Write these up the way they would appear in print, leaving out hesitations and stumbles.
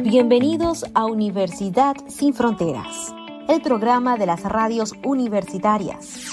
Bienvenidos a Universidad Sin Fronteras, el programa de las radios universitarias.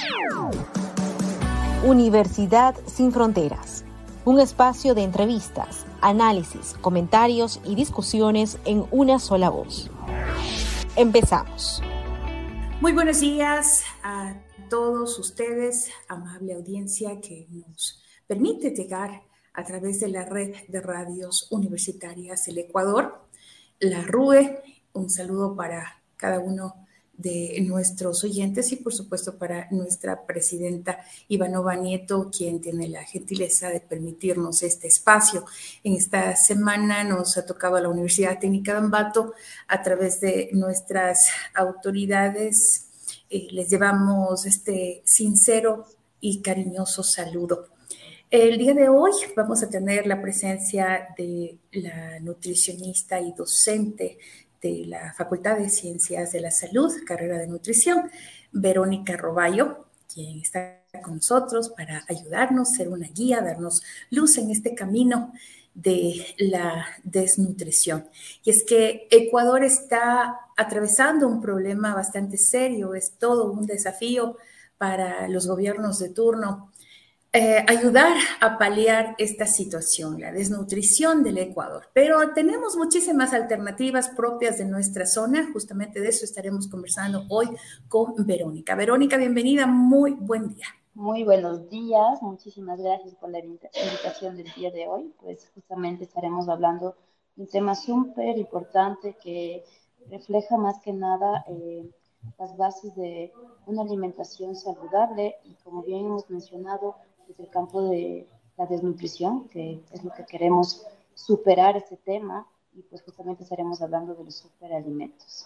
Universidad Sin Fronteras, un espacio de entrevistas, análisis, comentarios y discusiones en una sola voz. Empezamos. Muy buenos días a todos ustedes, amable audiencia que nos permite llegar a través de la red de radios universitarias del Ecuador, la RUE. Un saludo para cada uno de nuestros oyentes y por supuesto para nuestra presidenta Ivanova Nieto, quien tiene la gentileza de permitirnos este espacio. En esta semana nos ha tocado a la Universidad Técnica de Ambato a través de nuestras autoridades. Les llevamos este sincero y cariñoso saludo. El día de hoy vamos a tener la presencia de la nutricionista y docente de la Facultad de Ciencias de la Salud, carrera de nutrición, Verónica Roballo, quien está con nosotros para ayudarnos, ser una guía, darnos luz en este camino de la desnutrición. Y es que Ecuador está atravesando un problema bastante serio, es todo un desafío para los gobiernos de turno. Ayudar a paliar esta situación, la desnutrición del Ecuador. Pero tenemos muchísimas alternativas propias de nuestra zona. Justamente de eso estaremos conversando hoy con Verónica. Verónica, bienvenida. Muy buen día. Muy buenos días. Muchísimas gracias por la invitación del día de hoy. Pues justamente estaremos hablando de un tema súper importante que refleja más que nada las bases de una alimentación saludable y, como bien hemos mencionado, desde el campo de la desnutrición, que es lo que queremos superar este tema, y pues justamente estaremos hablando de los superalimentos.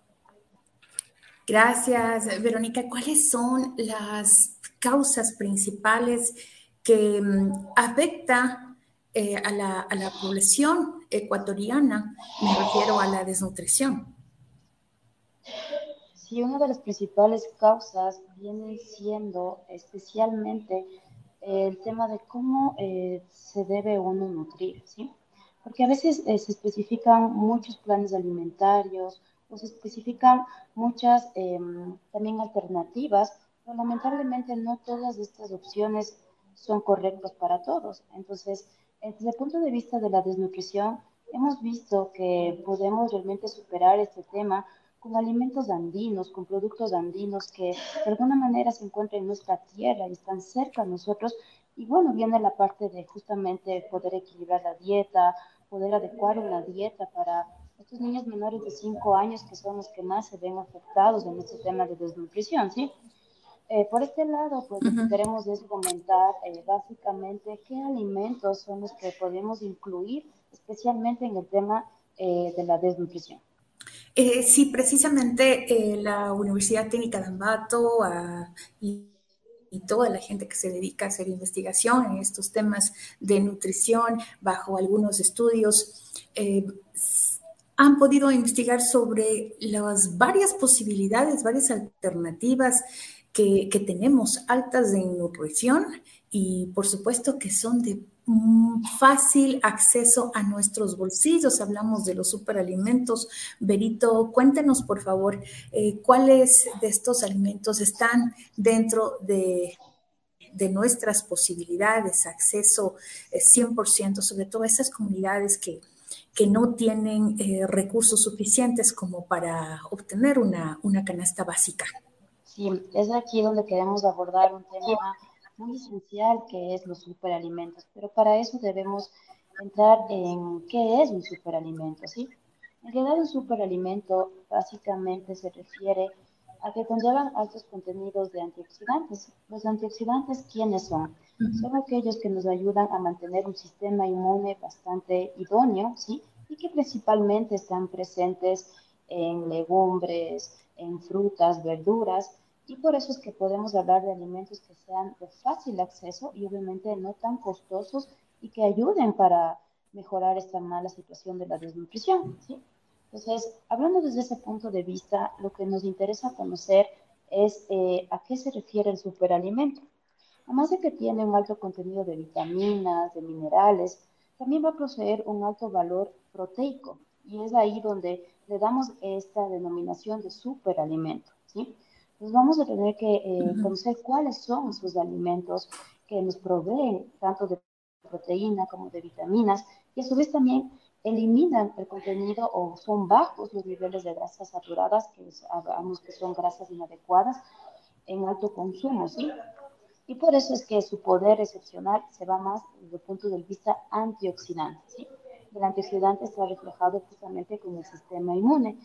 Gracias, Verónica. ¿Cuáles son las causas principales que afectan a la población ecuatoriana? Me refiero a la desnutrición. Sí, una de las principales causas viene siendo especialmente el tema de cómo se debe uno nutrir, ¿sí? Porque a veces se especifican muchos planes alimentarios o se especifican muchas también alternativas, pero lamentablemente no todas estas opciones son correctas para todos. Entonces, desde el punto de vista de la desnutrición, hemos visto que podemos realmente superar este tema con alimentos andinos, con productos andinos que de alguna manera se encuentran en nuestra tierra y están cerca de nosotros. Y bueno, viene la parte de justamente poder equilibrar la dieta, poder adecuar una dieta para estos niños menores de 5 años que son los que más se ven afectados en este tema de desnutrición, ¿sí? Por este lado, pues lo que queremos es comentar básicamente qué alimentos son los que podemos incluir, especialmente en el tema de la desnutrición. Sí, precisamente la Universidad Técnica de Ambato y toda la gente que se dedica a hacer investigación en estos temas de nutrición bajo algunos estudios han podido investigar sobre las varias posibilidades, varias alternativas que tenemos altas en nutrición y por supuesto que son de fácil acceso a nuestros bolsillos. Hablamos de los superalimentos. Berito, cuéntenos por favor cuáles de estos alimentos están dentro de nuestras posibilidades, acceso 100%, sobre todo a esas comunidades que no tienen recursos suficientes como para obtener una canasta básica. Sí, es aquí donde queremos abordar un tema muy esencial que es los superalimentos, pero para eso debemos entrar en qué es un superalimento, ¿sí? En realidad un superalimento básicamente se refiere a que conllevan altos contenidos de antioxidantes. Los antioxidantes, ¿quiénes son? Son aquellos que nos ayudan a mantener un sistema inmune bastante idóneo, ¿sí? Y que principalmente están presentes en legumbres, en frutas, verduras, y por eso es que podemos hablar de alimentos que sean de fácil acceso y obviamente no tan costosos y que ayuden para mejorar esta mala situación de la desnutrición, ¿sí? Entonces, hablando desde ese punto de vista, lo que nos interesa conocer es a qué se refiere el superalimento. Además de que tiene un alto contenido de vitaminas, de minerales, también va a poseer un alto valor proteico. Y es ahí donde le damos esta denominación de superalimento, ¿sí? Entonces vamos a tener que conocer cuáles son esos alimentos que nos proveen tanto de proteína como de vitaminas y a su vez también eliminan el contenido o son bajos los niveles de grasas saturadas, que sabemos que son grasas inadecuadas en alto consumo, ¿sí? Y por eso es que su poder excepcional se va más desde el punto de vista antioxidante, ¿sí? El antioxidante está reflejado justamente con el sistema inmune.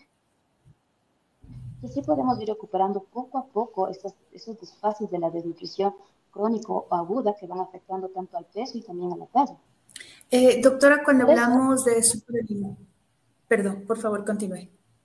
Y así podemos ir recuperando poco a poco esos desfases de la desnutrición crónico o aguda que van afectando tanto al peso y también a la talla. Doctora, cuando Por eso, hablamos de superalimentos, perdón, por favor, continúe.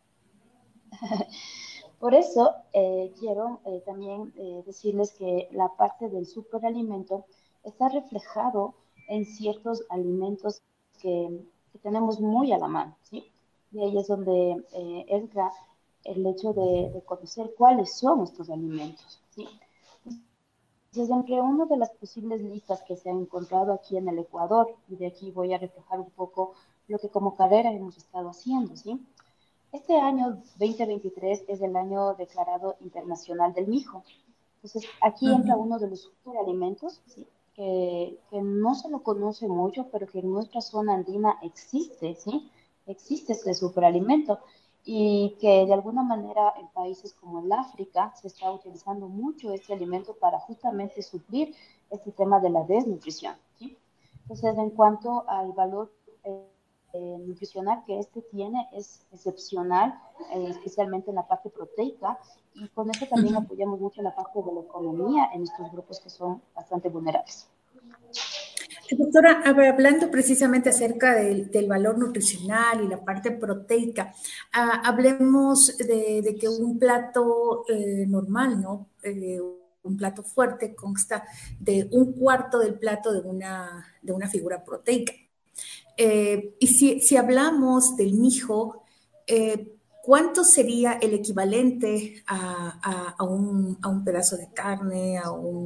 por eso quiero también decirles que la parte del superalimento está reflejado en ciertos alimentos que tenemos muy a la mano, ¿sí? Y ahí es donde entra el hecho de conocer cuáles son estos alimentos, ¿sí? Entonces, entre una de las posibles listas que se han encontrado aquí en el Ecuador, y de aquí voy a reflejar un poco lo que como carrera hemos estado haciendo, ¿sí? Este año 2023 es el año declarado internacional del mijo. Entonces, aquí entra uno de los superalimentos, ¿sí? Que no se lo conoce mucho, pero que en nuestra zona andina existe, ¿sí? Existe este superalimento y que de alguna manera en países como el África se está utilizando mucho este alimento para justamente suplir este tema de la desnutrición, ¿sí? Entonces, en cuanto al valor nutricional que este tiene, es excepcional, especialmente en la parte proteica, y con esto también apoyamos mucho la parte de la economía en estos grupos que son bastante vulnerables. Doctora, hablando precisamente acerca del valor nutricional y la parte proteica, hablemos de que un plato normal, ¿no? Un plato fuerte consta de un cuarto del plato de una figura proteica. Y si hablamos del mijo, ¿cuánto sería el equivalente a un pedazo de carne,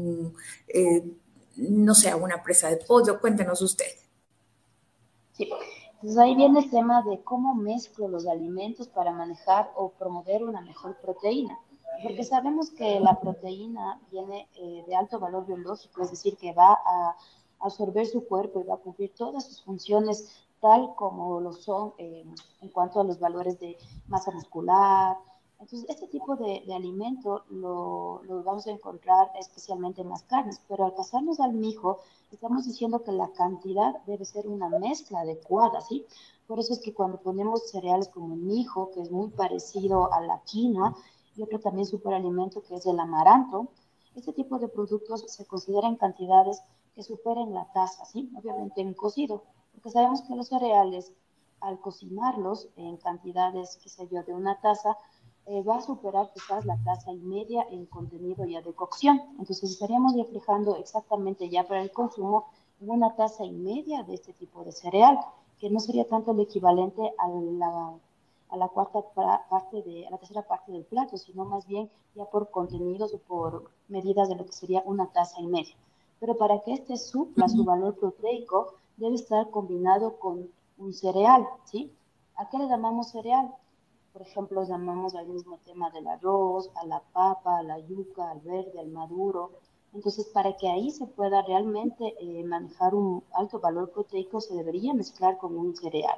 no sé, a una presa de pollo? Cuéntenos usted. Sí. Entonces ahí viene el tema de cómo mezclo los alimentos para manejar o promover una mejor proteína. Porque sabemos que la proteína viene de alto valor biológico, es decir, que va a absorber su cuerpo y va a cumplir todas sus funciones tal como lo son en cuanto a los valores de masa muscular. Entonces, este tipo de alimento lo vamos a encontrar especialmente en las carnes, pero al pasarnos al mijo, estamos diciendo que la cantidad debe ser una mezcla adecuada, ¿sí? Por eso es que cuando ponemos cereales como el mijo, que es muy parecido a la quinoa, y otro también superalimento que es el amaranto, este tipo de productos se consideran cantidades que superen la taza, ¿sí? Obviamente en cocido, porque sabemos que los cereales, al cocinarlos en cantidades, qué sé yo, de una taza, va a superar quizás la taza y media en contenido ya de cocción. Entonces estaríamos reflejando exactamente ya para el consumo en una taza y media de este tipo de cereal, que no sería tanto el equivalente a la a la tercera parte del plato, sino más bien ya por contenidos o por medidas de lo que sería una taza y media. Pero para que este supla su valor proteico, debe estar combinado con un cereal, ¿sí? ¿A qué le llamamos cereal? Por ejemplo, llamamos al mismo tema del arroz, a la papa, a la yuca, al verde, al maduro. Entonces, para que ahí se pueda realmente manejar un alto valor proteico, se debería mezclar con un cereal.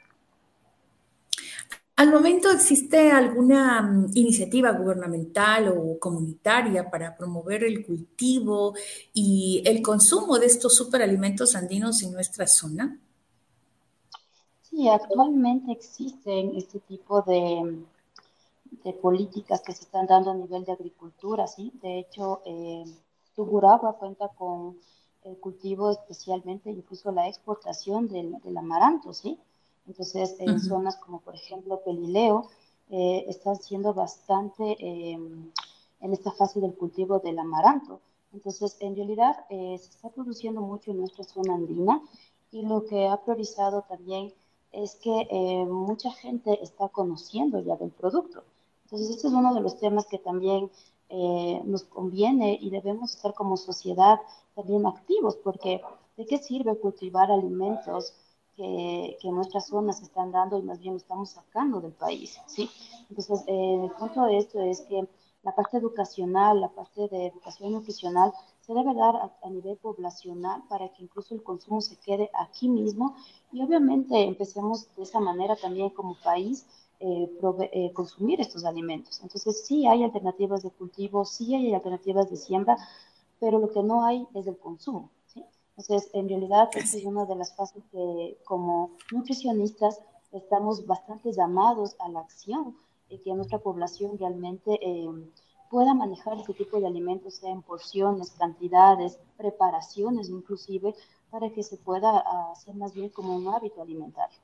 ¿Al momento existe alguna iniciativa gubernamental o comunitaria para promover el cultivo y el consumo de estos superalimentos andinos en nuestra zona? Sí, actualmente existen este tipo de políticas que se están dando a nivel de agricultura, ¿sí? De hecho, Tungurahua cuenta con el cultivo especialmente, incluso la exportación del amaranto, ¿sí? Entonces, en zonas como por ejemplo Pelileo, están siendo bastante en esta fase del cultivo del amaranto. Entonces, en realidad, se está produciendo mucho en nuestra zona andina y lo que ha priorizado también es que mucha gente está conociendo ya del producto. Entonces, este es uno de los temas que también nos conviene y debemos estar como sociedad también activos, porque ¿de qué sirve cultivar alimentos que en nuestras zonas se están dando y más bien lo estamos sacando del país, ¿sí? Entonces, el punto de esto es que la parte educacional, la parte de educación nutricional, se debe dar a nivel poblacional para que incluso el consumo se quede aquí mismo y obviamente empecemos de esa manera también como país consumir estos alimentos. Entonces, sí hay alternativas de cultivo, sí hay alternativas de siembra, pero lo que no hay es el consumo, ¿sí? Entonces, en realidad, esta es Así. una de las fases que como nutricionistas estamos bastante llamados a la acción y que nuestra población realmente pueda manejar este tipo de alimentos, sea en porciones, cantidades, preparaciones inclusive, para que se pueda hacer más bien como un hábito alimentario.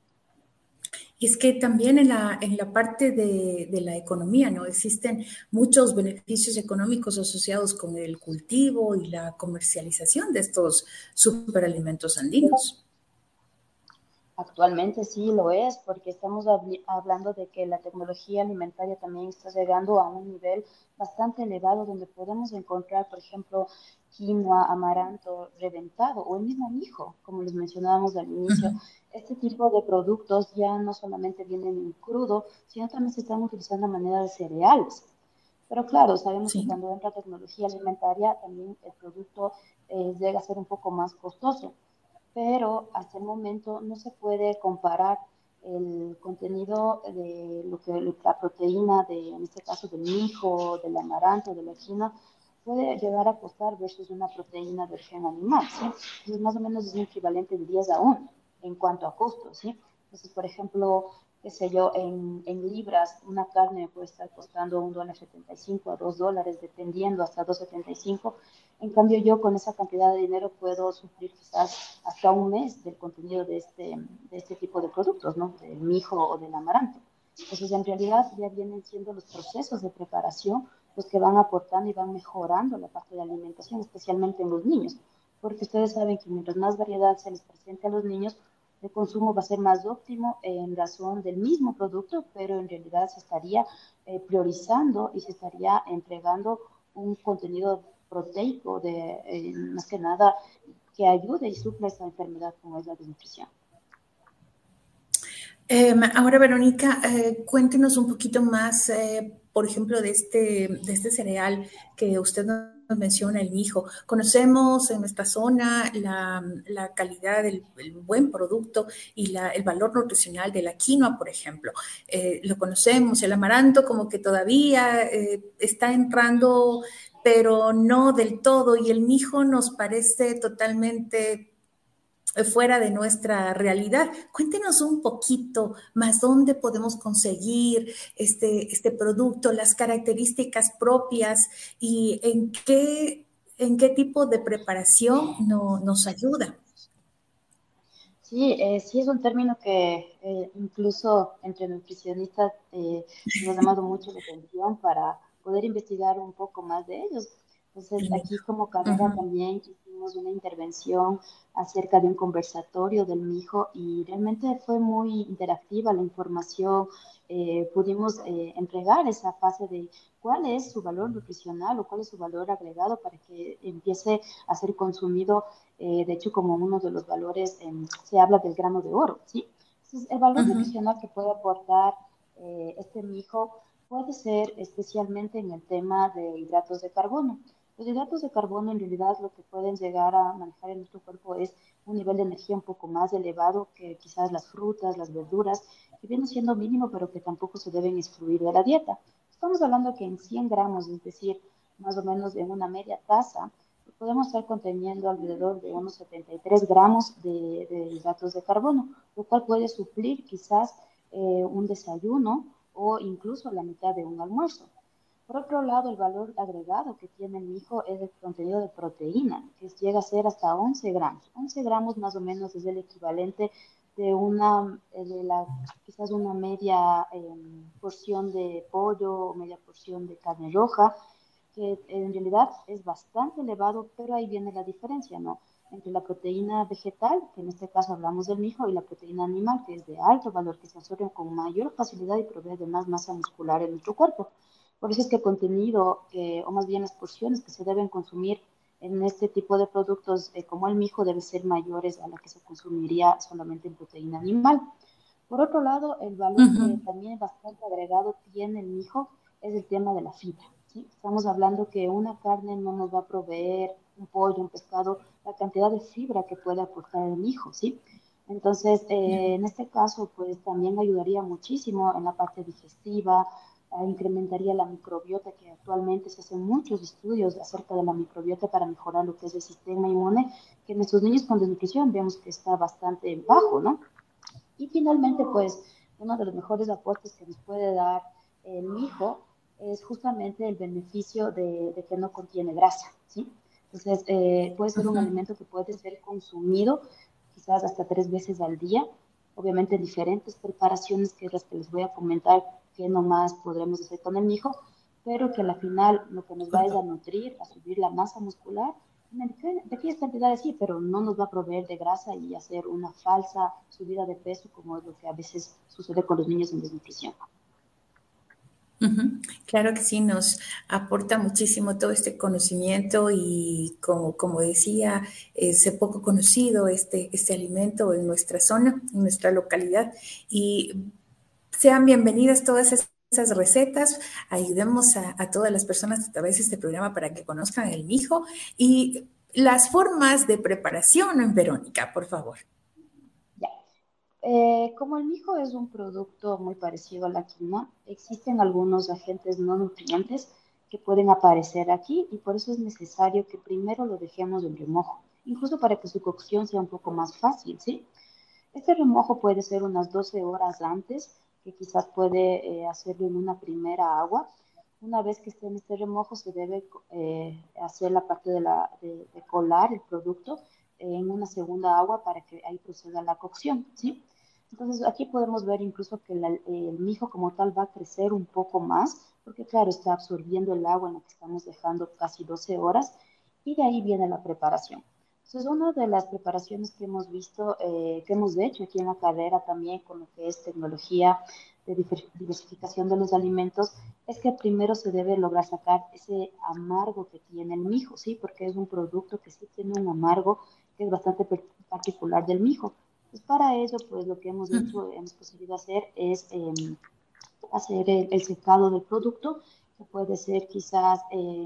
Y es que también en la parte de la economía, ¿no? Existen muchos beneficios económicos asociados con el cultivo y la comercialización de estos superalimentos andinos. Actualmente sí lo es, porque estamos hablando de que la tecnología alimentaria también está llegando a un nivel bastante elevado donde podemos encontrar, por ejemplo, quinoa, amaranto reventado o el mismo mijo, como les mencionábamos al inicio. Ujú. Este tipo de productos ya no solamente vienen en crudo, sino también se están utilizando a manera de cereales. Pero claro, sabemos que Sí, cuando entra tecnología alimentaria, también el producto llega a ser un poco más costoso, pero hasta el momento no se puede comparar el contenido de lo que la proteína de, en este caso del mijo, del amaranto, de la quinoa, puede llegar a costar versus una proteína de origen animal, ¿sí? Entonces, más o menos es un equivalente de 10 a 1 en cuanto a costos, ¿sí? Entonces, por ejemplo, qué sé yo, en libras, una carne puede estar costando $1.75 a $2, dependiendo, hasta 2.75. En cambio, yo con esa cantidad de dinero puedo suplir quizás hasta un mes del contenido de este tipo de productos, ¿no? Del mijo o del amaranto. Entonces, en realidad ya vienen siendo los procesos de preparación los que van aportando y van mejorando la parte de alimentación, especialmente en los niños, porque ustedes saben que mientras más variedad se les presente a los niños, el consumo va a ser más óptimo en razón del mismo producto, pero en realidad se estaría priorizando y se estaría entregando un contenido proteico de más que nada que ayude y supla esta enfermedad como es la desnutrición. Ahora, Verónica, cuéntenos un poquito más, por ejemplo, de este cereal que usted nos menciona, el mijo. Conocemos en nuestra zona la calidad el buen producto y el valor nutricional de la quinoa, por ejemplo. Lo conocemos, el amaranto como que todavía está entrando, pero no del todo, y el mijo nos parece totalmente fuera de nuestra realidad. Cuéntenos un poquito más dónde podemos conseguir este producto, las características propias y en qué tipo de preparación nos ayuda. Sí, sí es un término que incluso entre nutricionistas nos ha llamado mucho la atención para poder investigar un poco más de ellos. Entonces, El aquí mijo. como carrera Ujú. también hicimos una intervención acerca de un conversatorio del mijo y realmente fue muy interactiva la información. Pudimos entregar esa fase de cuál es su valor nutricional o cuál es su valor agregado para que empiece a ser consumido de hecho, como uno de los valores, se habla del grano de oro, ¿sí? Entonces, el valor Ujú. nutricional que puede aportar este mijo puede ser especialmente en el tema de hidratos de carbono. Los hidratos de carbono en realidad lo que pueden llegar a manejar en nuestro cuerpo es un nivel de energía un poco más elevado que quizás las frutas, las verduras, que viene siendo mínimo, pero que tampoco se deben excluir de la dieta. Estamos hablando que en 100 gramos, es decir, más o menos en una media taza, podemos estar conteniendo alrededor de unos 73 gramos de hidratos de carbono, lo cual puede suplir quizás un desayuno o incluso la mitad de un almuerzo. Por otro lado, el valor agregado que tiene el mijo es el contenido de proteína, que llega a ser hasta 11 gramos. 11 gramos más o menos es el equivalente de quizás una media porción de pollo o media porción de carne roja, que en realidad es bastante elevado, pero ahí viene la diferencia, ¿no? Entre la proteína vegetal, que en este caso hablamos del mijo, y la proteína animal, que es de alto valor, que se absorbe con mayor facilidad y provee de más masa muscular en nuestro cuerpo. Por eso es que el contenido, o más bien las porciones que se deben consumir en este tipo de productos como el mijo debe ser mayores a la que se consumiría solamente en proteína animal. Por otro lado, el valor que Ujú, también bastante agregado tiene el mijo es el tema de la fibra, ¿sí? Estamos hablando que una carne no nos va a proveer, un pollo, un pescado, la cantidad de fibra que puede aportar el mijo, ¿sí? Entonces, en este caso, pues también ayudaría muchísimo en la parte digestiva, incrementaría la microbiota, que actualmente se hacen muchos estudios acerca de la microbiota para mejorar lo que es el sistema inmune, que en nuestros niños con desnutrición vemos que está bastante bajo, ¿no? Y finalmente, pues, uno de los mejores aportes que nos puede dar el mijo es justamente el beneficio de que no contiene grasa, ¿sí? Entonces, puede ser un ujú. alimento que puede ser consumido quizás hasta 3 veces al día, obviamente diferentes preparaciones que es las que les voy a comentar que nomás podremos hacer con el mijo, pero que al final lo que nos va Por es a favor. nutrir, a subir la masa muscular de aquellas cantidades sí, pero no nos va a proveer de grasa y hacer una falsa subida de peso, como es lo que a veces sucede con los niños en desnutrición. Ujú. Claro que sí, nos aporta muchísimo todo este conocimiento y como decía, es poco conocido este alimento en nuestra zona, en nuestra localidad. Y sean bienvenidas todas esas recetas. Ayudemos a todas las personas a través de este programa para que conozcan el mijo y las formas de preparación, Verónica, por favor. Ya. Como el mijo es un producto muy parecido a la quinoa, existen algunos agentes no nutrientes que pueden aparecer aquí y por eso es necesario que primero lo dejemos en remojo, incluso para que su cocción sea un poco más fácil, ¿sí? Este remojo puede ser unas 12 horas antes, que quizás puede hacerlo en una primera agua. Una vez que esté en este remojo, se debe hacer la parte de colar el producto en una segunda agua para que ahí proceda la cocción, ¿sí? Entonces aquí podemos ver incluso que el mijo como tal va a crecer un poco más, porque claro, está absorbiendo el agua en la que estamos dejando casi 12 horas y de ahí viene la preparación. Entonces, una de las preparaciones que hemos visto, que hemos hecho aquí en la carrera también con lo que es tecnología de diversificación de los alimentos, es que primero se debe lograr sacar ese amargo que tiene el mijo, ¿sí? Porque es un producto que sí tiene un amargo que es bastante particular del mijo. Pues para ello, pues lo que hemos hecho, hemos conseguido hacer es hacer el secado del producto, que puede ser quizás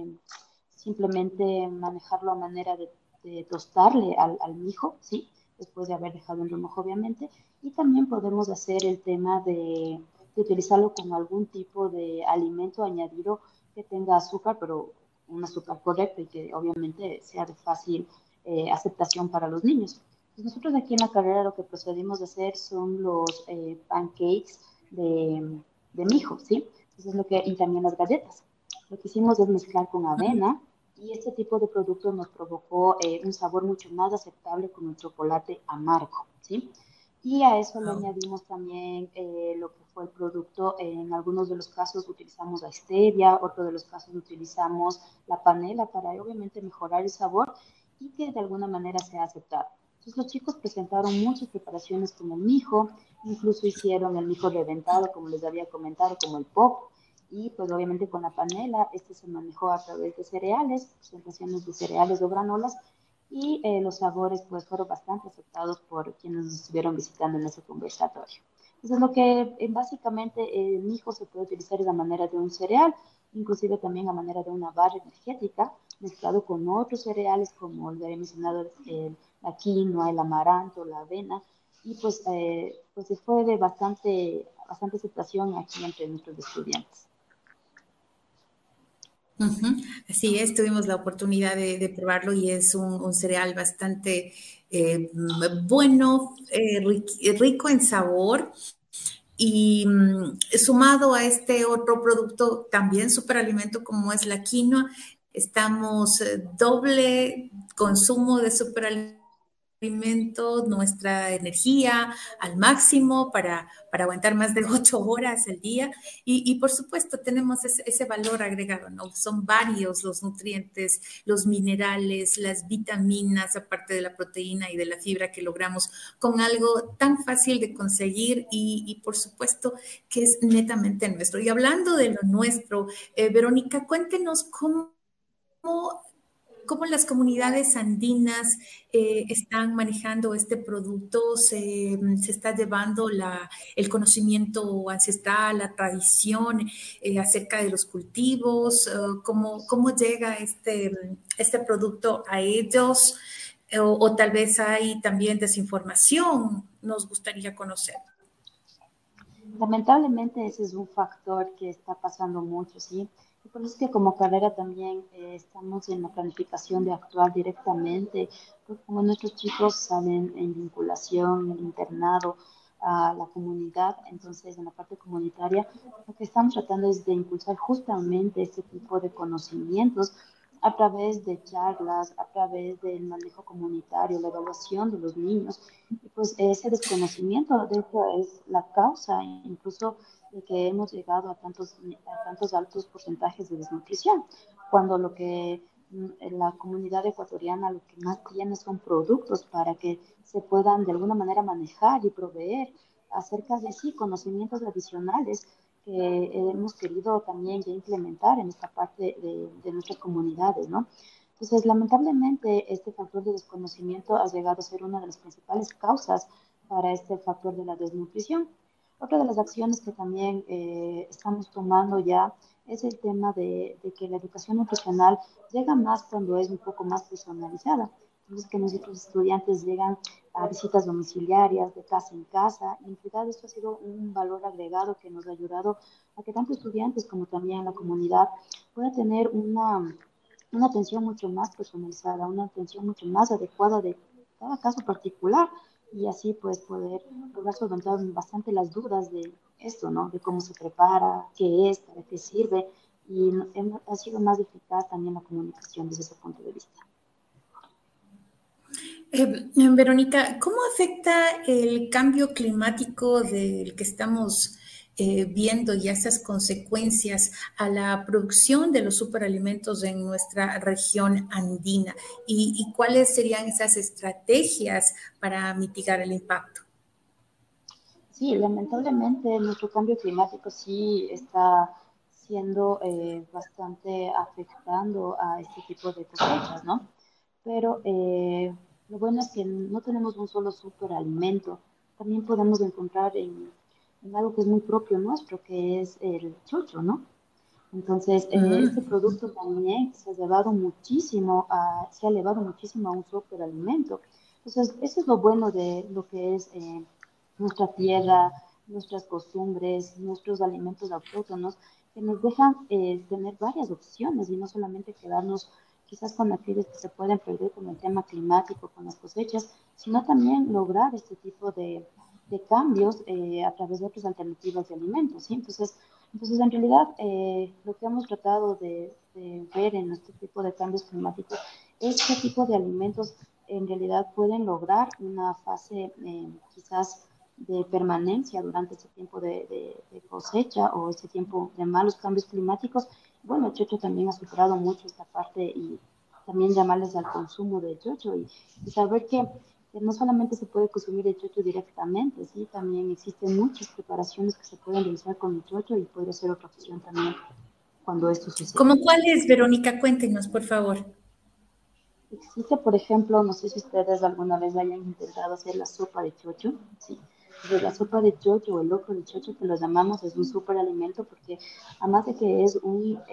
simplemente manejarlo a manera de tostarle al mijo, ¿sí? Después de haber dejado en remojo, obviamente. Y también podemos hacer el tema de utilizarlo como algún tipo de alimento añadido que tenga azúcar, pero un azúcar correcto y que obviamente sea de fácil aceptación para los niños. Pues nosotros aquí en la carrera lo que procedimos a hacer son los pancakes de mijo, ¿sí? Eso es lo que, y también las galletas. Lo que hicimos es mezclar con avena y este tipo de producto nos provocó un sabor mucho más aceptable con el chocolate amargo, ¿sí? Y a eso le Wow. añadimos también lo que fue el producto. En algunos de los casos utilizamos la stevia, otros de los casos utilizamos la panela para obviamente mejorar el sabor y que de alguna manera sea aceptado. Entonces los chicos presentaron muchas preparaciones con el mijo, incluso hicieron el mijo reventado, como les había comentado, como el pop, y pues obviamente con la panela, este se manejó a través de cereales, presentaciones de cereales o granolas, y los sabores pues fueron bastante aceptados por quienes nos estuvieron visitando en ese conversatorio. Entonces lo que básicamente el mijo se puede utilizar de la manera de un cereal, inclusive también a manera de una barra energética, mezclado con otros cereales como les había mencionado la quinoa, el amaranto, la avena, y pues fue de bastante aceptación aquí entre nuestros estudiantes. Ujú. Así es, tuvimos la oportunidad de probarlo y es un cereal bastante bueno, rico en sabor y sumado a este otro producto también superalimento como es la quinoa, estamos doble consumo de superalimento, nuestra energía al máximo para aguantar más de 8 horas al día y por supuesto tenemos ese valor agregado, ¿no? Son varios los nutrientes, los minerales, las vitaminas, aparte de la proteína y de la fibra que logramos con algo tan fácil de conseguir y por supuesto que es netamente nuestro. Y hablando de lo nuestro, Verónica, cuéntenos cómo cómo las comunidades andinas están manejando este producto. Se está llevando el conocimiento ancestral, la tradición acerca de los cultivos. ¿Cómo llega este producto a ellos? O tal vez hay también desinformación. Nos gustaría conocer. Lamentablemente ese es un factor que está pasando mucho, ¿sí? Y por eso es que como carrera también estamos en la planificación de actuar directamente, porque como nuestros chicos salen en vinculación, en internado a la comunidad, entonces en la parte comunitaria, lo que estamos tratando es de impulsar justamente este tipo de conocimientos a través de charlas, a través del manejo comunitario, la evaluación de los niños. Y pues ese desconocimiento, de hecho, es la causa incluso de que hemos llegado a tantos altos porcentajes de desnutrición, cuando lo que la comunidad ecuatoriana lo que más tiene son productos para que se puedan de alguna manera manejar y proveer acerca de sí conocimientos adicionales que hemos querido también ya implementar en esta parte de nuestras comunidades, ¿no? Entonces, lamentablemente, este factor de desconocimiento ha llegado a ser una de las principales causas para este factor de la desnutrición. Otra de las acciones que también estamos tomando ya es el tema de que la educación nutricional llega más cuando es un poco más personalizada. Entonces, que nuestros estudiantes llegan a visitas domiciliarias, de casa en casa, y en realidad esto ha sido un valor agregado que nos ha ayudado a que tanto estudiantes como también la comunidad pueda tener una atención mucho más personalizada, una atención mucho más adecuada de cada caso particular y así pues poder lograr solventar bastante las dudas de esto, ¿no? De cómo se prepara, qué es, para qué sirve y ha sido más eficaz también la comunicación desde ese punto de vista. Verónica, ¿cómo afecta el cambio climático del que estamos viendo y esas consecuencias a la producción de los superalimentos en nuestra región andina? ¿Y cuáles serían esas estrategias para mitigar el impacto? Sí, lamentablemente nuestro cambio climático sí está siendo bastante afectando a este tipo de cosechas, ¿no? Pero lo bueno es que no tenemos un solo superalimento, también podemos encontrar en algo que es muy propio nuestro, que es el chocho, ¿no? Entonces, este producto también se ha elevado muchísimo a un superalimento. Entonces, eso es lo bueno de lo que es nuestra tierra, nuestras costumbres, nuestros alimentos autóctonos, que nos dejan tener varias opciones y no solamente quedarnos quizás con aquellos que se pueden perder con el tema climático, con las cosechas, sino también lograr este tipo de cambios a través de otras alternativas de alimentos, ¿sí? Entonces, en realidad, lo que hemos tratado de ver en este tipo de cambios climáticos es qué tipo de alimentos en realidad pueden lograr una fase quizás de permanencia durante ese tiempo de cosecha o ese tiempo de malos cambios climáticos. Bueno, Chocho también ha superado mucho esta parte y también llamarles al consumo de chocho y saber que no solamente se puede consumir el chocho directamente, ¿sí? También existen muchas preparaciones que se pueden realizar con el chocho y puede ser otra opción también cuando esto sucede. ¿Cómo cuál es, Verónica? Cuéntenos, por favor. Existe, por ejemplo, no sé si ustedes alguna vez hayan intentado hacer la sopa de chocho, ¿sí? Entonces, la sopa de chocho o el locro de chocho que lo llamamos es un superalimento porque además de que es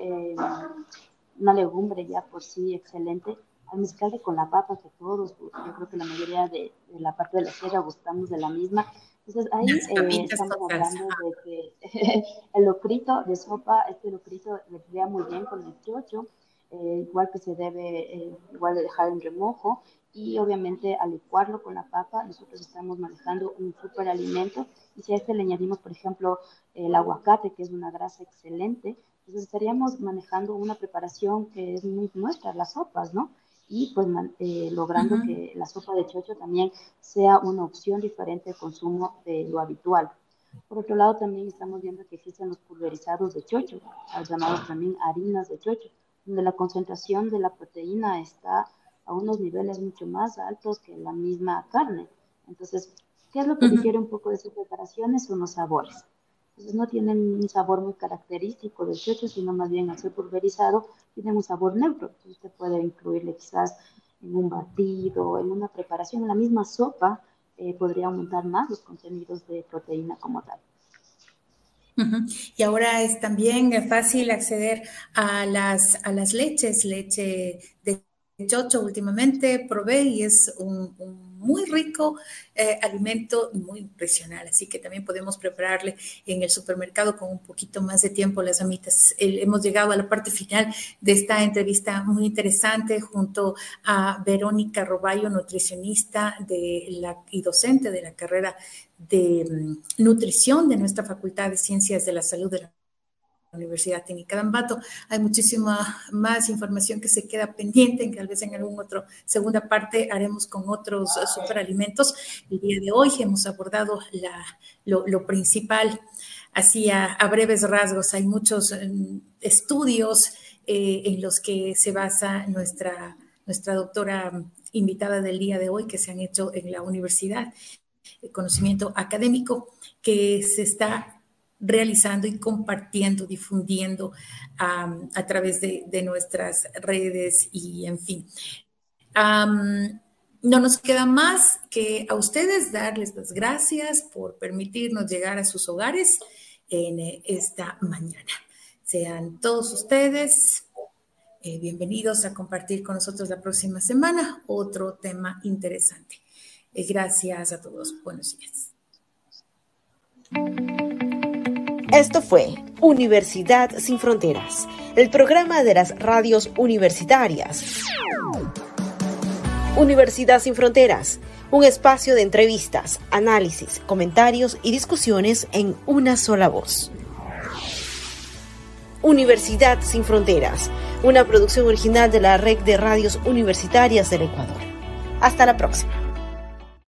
una legumbre ya por sí excelente, al mezclarle con la papa que todos, yo creo que la mayoría de la parte de la sierra gustamos de la misma. Entonces ahí Las papitas estamos con salsa. hablando de que el locrito de sopa, este locrito vendría muy bien con el chocho, igual que se debe igual de dejar en remojo y obviamente al licuarlo con la papa nosotros estamos manejando un superalimento y si a este le añadimos por ejemplo el aguacate que es una grasa excelente, entonces estaríamos manejando una preparación que es muy nuestra, las sopas, ¿no? Y pues logrando que la sopa de chocho también sea una opción diferente de consumo de lo habitual. Por otro lado, también estamos viendo que existen los pulverizados de chocho, llamados también harinas de chocho, donde la concentración de la proteína está a unos niveles mucho más altos que la misma carne. Entonces, ¿qué es lo que difiere un poco de esas preparaciones? Son los sabores. Entonces no tienen un sabor muy característico del chocho, sino más bien al ser pulverizado tienen un sabor neutro. Entonces usted puede incluirle quizás en un batido, en una preparación, en la misma sopa, podría aumentar más los contenidos de proteína como tal. Y ahora es también fácil acceder a las leches, leche de chocho últimamente probé y es un muy rico alimento y muy nutricional, así que también podemos prepararle en el supermercado con un poquito más de tiempo las amitas. Hemos llegado a la parte final de esta entrevista muy interesante junto a Verónica Roballo, nutricionista y docente de la carrera de nutrición de nuestra Facultad de Ciencias de la Salud de la Universidad Técnica de Ambato. Hay muchísima más información que se queda pendiente, en que tal vez en alguna otra segunda parte haremos con otros superalimentos. El día de hoy hemos abordado lo principal, así a breves rasgos. Hay muchos estudios en los que se basa nuestra doctora invitada del día de hoy, que se han hecho en la universidad, el conocimiento académico que se está realizando y compartiendo, difundiendo a través de nuestras redes y en fin. No nos queda más que a ustedes darles las gracias por permitirnos llegar a sus hogares en esta mañana. Sean todos ustedes bienvenidos a compartir con nosotros la próxima semana otro tema interesante. Gracias a todos. Buenos días. Esto fue Universidad Sin Fronteras, el programa de las radios universitarias. Universidad Sin Fronteras, un espacio de entrevistas, análisis, comentarios y discusiones en una sola voz. Universidad Sin Fronteras, una producción original de la Red de Radios Universitarias del Ecuador. Hasta la próxima.